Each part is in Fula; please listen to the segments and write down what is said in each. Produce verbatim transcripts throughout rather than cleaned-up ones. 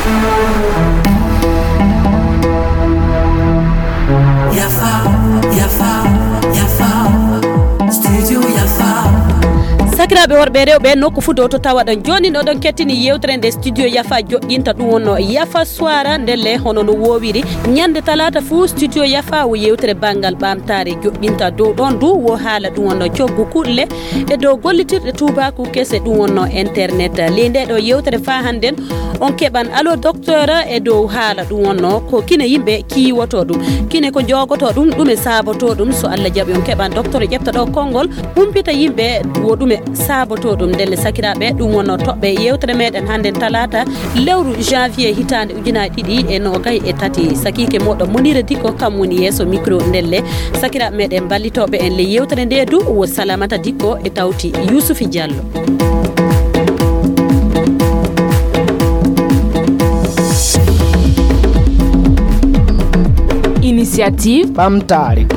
Yafa, Yafa, Yafa, Studio Yafa. Sakiraɓe worɓe rewɓe nokku fu dow to tawaɗon joni ɗoɗon kettini yewtere nde studio Yafa joƴƴinta ɗum wonno Yafa soira ndelle hono no wowiri ñande talata fu studio Yafa wo yewtere banggal ɓamtare joƴƴinta dow ɗon du wo haala ɗum wonno coggu kuɗɗe e dow gollitirɗe tubaku kese ɗum wonno internet li nde ɗo yewtere fa hannden on keɓan allo docteur e dow haala ɗum wonno ko kine yimɓe kiwoto ɗum kine ko jogoto ɗum ɗum e saboto ɗum so Allah jaaɓi on keɓan docteur ƴefta ɗo konngol humpita yimɓe wo ɗum e saboto ɗum ndelle sakiraɓe ɗum wonno toɓɓe yewtere meɗen hande talata lewru janvier hitande ujunaje ɗiɗi e nogay e tati sakike moɗo Monira Dicko kam woni yeeso micro ndelle sakiraɓe meɗen ballitoɓe en le yewtere nde du wo Salamata Dicko e tawti Youssoufi Diallo. Initiative Bamtare.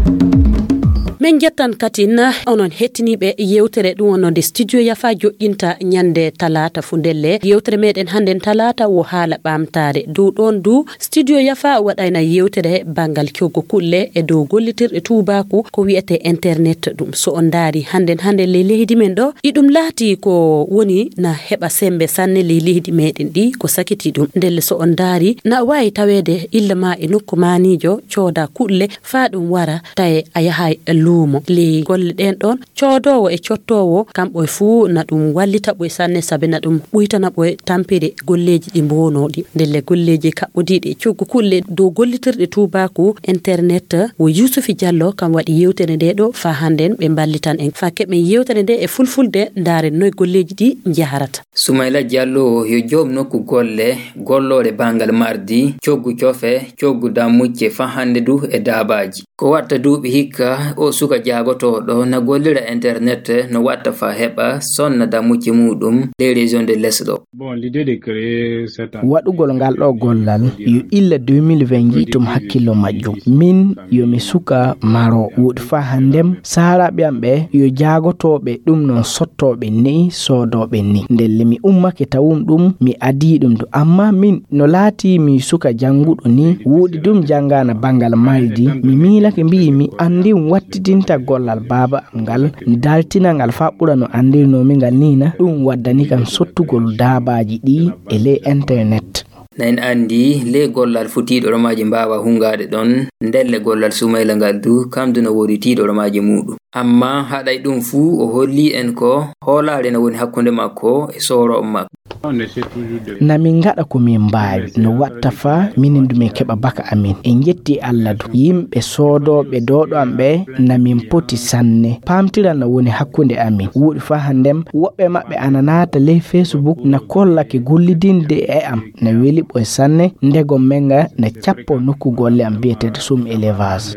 min jettan katin onon hettiniɓe yewtere ɗum wonno nde studio Yafa joƴƴinta ñande talata fu ndelle yewtere meɗen handen talata wo haala ɓamtare dow ɗon du studio Yafa waɗayna yewtere bangal coggo kulle e dow gollitirɗe tubaku ko wiyete internet ɗum so on daari handen hande le leydi men ɗo ɗiɗum laati ko woni na heɓa sembe sanne le leydi meɗen ɗi ko sakiti ɗum ndelle so on daari na wawi tawede illa ma e nokku manijo cooda kulle fa ɗum wara taye a yahay luumo le golle ɗen ɗon coodowo e cottowo kamɓe fuu na ɗum wallita ɓoye sanne sabi na ɗum ɓuytana ɓoye tampere golleji ɗi mbonoɗi ndelle golleji kaɓɓodiɗe coggu kulle dow gollitirɗe tubaku internet wo Youssoufi Diallo kam waɗi yewtere nde ɗo fa hannden ɓe ballitan en fa keɓe yewtere nde e fulfulde ndaare noye golleji ɗi jaharata. Soumaila Diallo yo joom nokku golle gollore bangal mardi coggu cofe coggu dammucce fa hande du e dabaji ko watta duuɓi hikka o suka jagotoɗo na gollira internet no watta fa heɓa sonna dammucce muɗum les régions de l'Est ɗo. Bon, l'idée de créer cette waɗugol ngal ɗo gollal yo illa deux mille vingt jiitum hakkillo majjum min yomi suka maro wuɗi fa handem saharaɓe am ɓe yo jagotoɓe ɗum non sottoɓe ni sodoɓe ni ndelle mi ummake tawum ɗum mi adi ɗum do amma min no laati mi suka janguɗo ni wuɗi ɗum jangana bangal maydi mi milake mbi mi andi wattitinta gollal baba am ngal mi daltina ngal fa ɓura no andirnomi ngal nina ɗum waddani kam sottugol dabaji ɗi e le internet. Nain andi le gollal futiɗo romaji mbawa hungade ɗon ndelle gollal Soumaila ngal du kamdu no wodi tiɗo romaji muɗum amma haɗay ɗum fuu o holli en ko hoolare no woni hakkunde makko e soro on makko. na min gaɗa ko min mbawi no watta fa minin du min keɓa baka amin en jetti Allah du yimɓe soodoɓe doɗo am ɓe na min poti sanne pamtira no woni hakkunde amin wuuɗi fa handem woɓɓe maɓɓe ana naata ley Facebook na kollake gollidinde e am na weli ɓoye sanne ndego menga na cappo nokku golle am biyetede Soum élevage.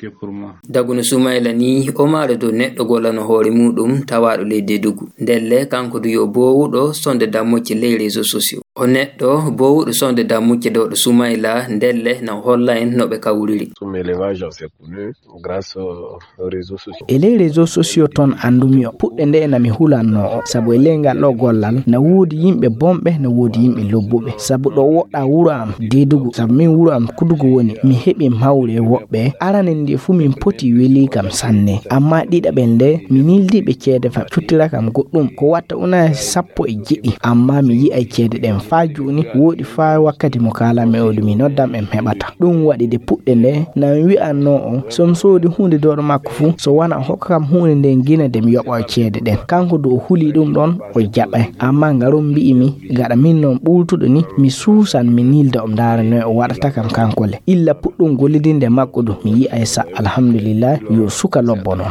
Daguno Soumaila ni o maaro do neɗɗo gollano hoore muɗum tawaɗo leydi Dugu ndelle kanko du yo bowuɗo sonde dammucce ley réseaux sociaux o neɗɗo bowuɗo sonde dammucce dow ɗo Soumaila ndelle na holla en no ɓe kawriri. Soum élevage c'est connu grâce aux réseaux sociaux. E ley réseaux sociaux ton andumi o puɗɗe nde nami hulanno o sabu e ley ngal ɗo gollal na woodi yimɓe bomɓe na woodi yimɓe lobbuɓe sabu ɗo woɗɗa wuro am Dedugu sabu min wuro am Kudugu woni mi heɓi mawre woɓɓe arane ndi fu min poti weli kam sanne amma ɗiɗaɓe nde mi nildiɓe ceede fa cuttira kam goɗɗum ko watta una sappo e jeɗi amma mi yi'ay ceede ɗen fa joni woodi fa wakkati mo kalami o mi noddam em heɓata ɗum waɗi de puɗɗe nde na mi wi'anno o som soodi hunde doɗo makko fu so wana hokka kam hunde nde gina de mi yoɓa ceede ɗen kanko do o huli ɗum ɗon o jaɓay amma ngarum mbi'imi gaɗa min non ɓultuɗo ni mi suusan mi nilda o ndaara noy o waɗata kam kankole illa puɗɗum gollidinde makko du mi yi'ay sa alhamdulillah yo suka lobbo noon.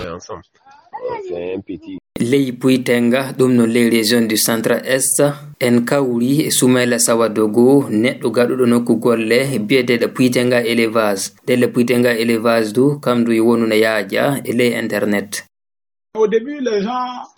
Ley Puitenga ɗum no ley région du centre est en kawri e Soumaila Sawadogo neɗɗo gaɗuɗo nokku golle biyeteɗo Puitenga élevage ndelle Puitenga élevage du kamdu e wonu no yaaja e ley internet. Au début les gens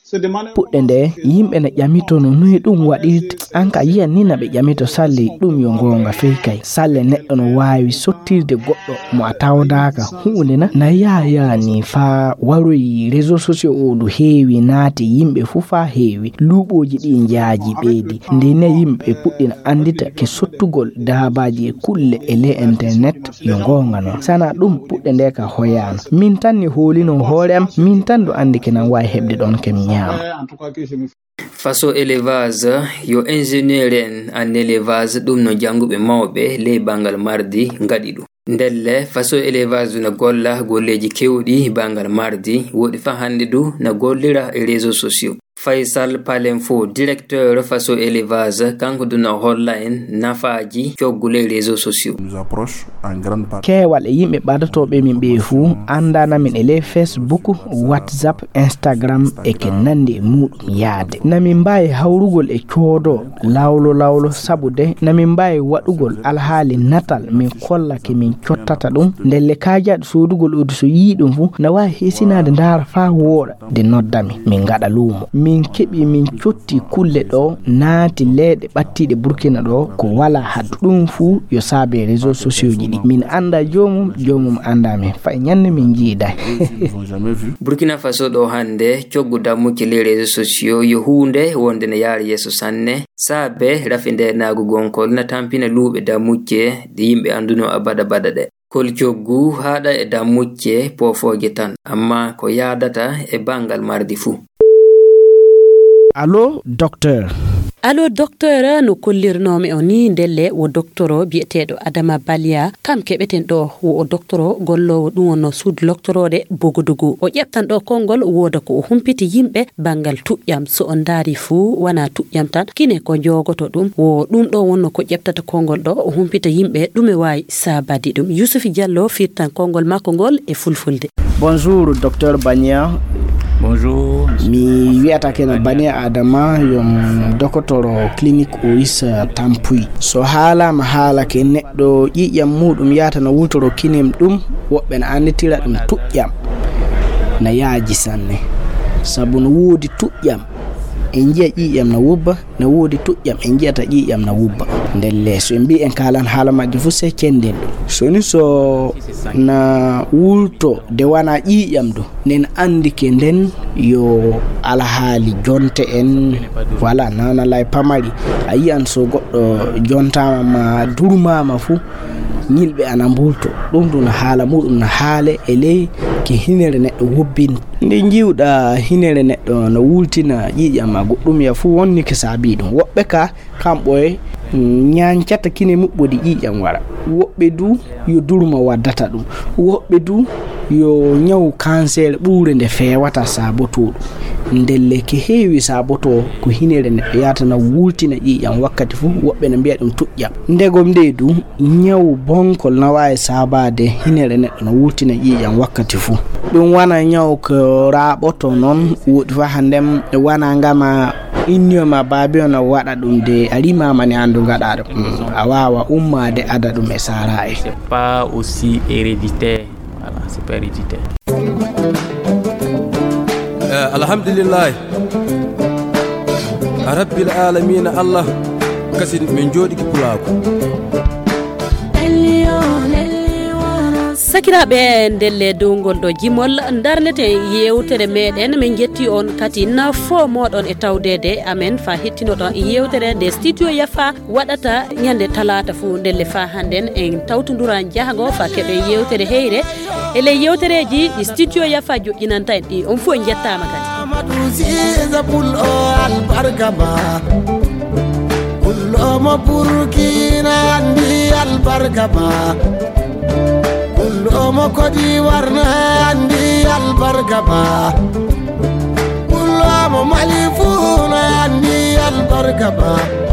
puɗɗe nde yimɓe ne ƴamitono noyi ɗum waɗirte an ka yiyan ni na ɓe ƴamito salle ɗum yo gonga fey kay salle neɗɗo no wawi sottirde goɗɗo mo a tawdaka hunde na na yayani fa waroyi réseaux sociaux o du heewi naati yimɓe fu fa heewi luuɓoji ɗi jaaji ɓeydi nde ne yimɓe puɗɗina andita ke sottugol daabaji e kulle e le internet yo gonga non sana ɗum puɗɗe nde ka hoyano min tan ni hoolino hoore am min tan do andi ke nan wawi heɓde ɗon kemi ñaama. Faso élevage yo ingénieur en en élevage ɗum no janguɓe mawɓe ley bangal mardi ngaɗi ɗum ndelle faso élevage na golla golleji kewɗi bangal mardi woɗi fa hande du na gollira e réseaux sociaux. Faisal Palemfo, directeur faso élevage, kanko duna holla en nafaji coggule réseaux sociaux. Nous approche en grande partie. Kewal e yimɓe ɓadatoɓe min ɓe fuu andana min e le Facebook, WhatsApp, Instagram e ke nandi e muɗum yaade. Namin mbawi hawrugol e coodo lawlo lawlo sabude namin mbawi waɗugol alhaali natal min kollake min cottata ɗum ndelle kajaɗo sodugol odi so yii ɗum fuu na wawi hesinade ndara fa wooɗa de noddami min gaɗa luumo. Min keɓi min cotti kulle ɗo naati leeɗe ɓattiɗe Burkina ɗo ko wala haddu ɗum fuu yo saabe réseaux sociaux ji ɗi min anda jomum jomum anda min fay ñande min jiiday. Burkina Faso ɗo hande coggu dammuki les réseaux sociaux yo hunde wonde ne yaari yeso sanne saabe rafi nder naagu gonkol na tampina luuɓe dammucce de yimɓe anduno abada bada ɗe kol coggu haɗa e dammucce pofoje tan amma ko yaadata e bangal mardi fuu. Allo docteur. Allo docteur no kollirnomi o ni ndelle wo docteur o bi'eteɗo Adama Balia kam keɓeten ɗo wo docteur o gollowo ɗum wonno suudu loctorode Bogodogo o ƴeftan ɗo kongol woda ko o humpiti yimɓe bangal tuƴƴam so on daari fuu wana tuƴƴam tan kine ko jogoto ɗum wo ɗum ɗo wonno ko ƴeftata kongol ɗo o humpita yimɓe ɗume wawi sabadi ɗum. Youssouf Diallo firtan kongol makko ngol e fulfulde. Bonjour docteur Bania. Bonjour. Mi wi'ata kena Bania Adama yom dokotoro clinique Ois Tampuy. So haalama haala ke neɗɗo ƴiƴam muɗum yata no wultoro kinem ɗum woɓɓe ne anditira ɗum tuƴƴam na yaaji sanne sabu no woodi tuƴƴam en jiya ƴiƴam na wubba no woodi tuƴƴam en jiyata ƴiƴam na wubba nden leeso en mbi en kalan haala majjo fu se kenden ɗum soni so na wulto de wana ƴiƴam do nen andi ke nden yo alhaali jonte en wala nana lay pamari a yiyan so goɗɗo jontama ma durmama fu ñilɓe ana mbulto ɗum ɗum no haala muɗum no haale e ley ke hinere neɗɗo wobbin nde jiwɗa hinere neɗɗo no wultina ƴiƴama goɗɗum ya fu wonni ke saabi ɗum woɓɓe ka kamɓoye ñancata kine muɓɓodi ƴiƴam wara woɓɓe du yo durma waddata ɗum woɓɓe du yo ñaw cancer ɓuure nde fewata sabotoɗum ndelle ke heewi saboto ko hinere neɗɗo yatana wultina ƴiƴam wakkati fu woɓɓe ne mbiya ɗum tuƴƴam ndegom nde du ñaw bonkol na wawi sabade hinere neɗɗo no wultina ƴiƴam wakkati fu ɗum wana ñaw ko raɓoto noon woɗi fa handem wana ngama inniyoma baabi on waɗa ɗum de a rimamani andu gaɗa ɗum a wawa ummade ada ɗum e sara e c'est pas aussi héréditaire. Voilà, c'est pas héréditaire. Uh, alhamdulillah rabbil alamin Allah kasi min jodi ki pulako sakiraɓe ndelle dowgol ɗo jimol darnete yewtere meɗen min jetti on kati nafo moɗon e tawdede amen fa hettinoɗon yewtere nde studio Yafa waɗata ñande talata fu ndelle fa hannden en tawtodira jahago fa keɓe yewtere heyre ele yewtereji ɗi studio Yafa joƴƴinanta en ɗi on fo en jettama kadi Kullomo kodi warna andi albarka ba Kullomo malifuna andi albarka ba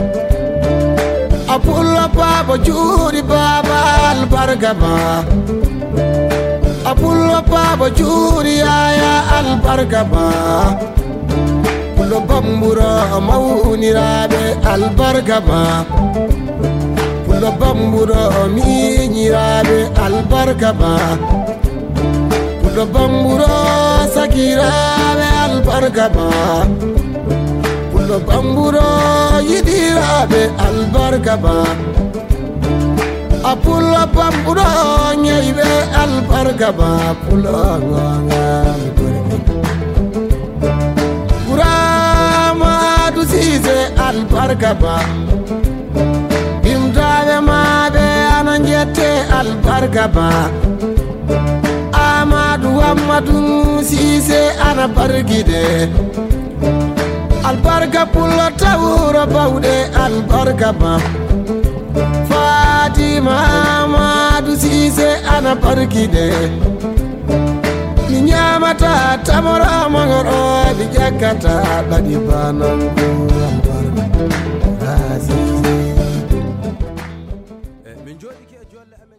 Apullo baba juri baba albarka ba Apullo baba juri aya albarka ba Kullo bambura maunirabe albarka ba Kullo bamburo mi nyirabe albarka ba Kullo bamburo sakirabe albarka ba pulo bamburo yidiraɓe albarka ba a pulo bamburo ñeyɓe albarka ba pulo gongal Guramadu Sise albarka ba imtaɓe maɓe anan jette albarka ba Amadou Amadou Sise ana bargide albarka pulo tawuro bawɗe albarka ba Fatima Amadou Sise ana bargide mi ñamata tamoro magoro mi jakkata ɗaɗi banango albarka Sise min joɗi ke jolle amen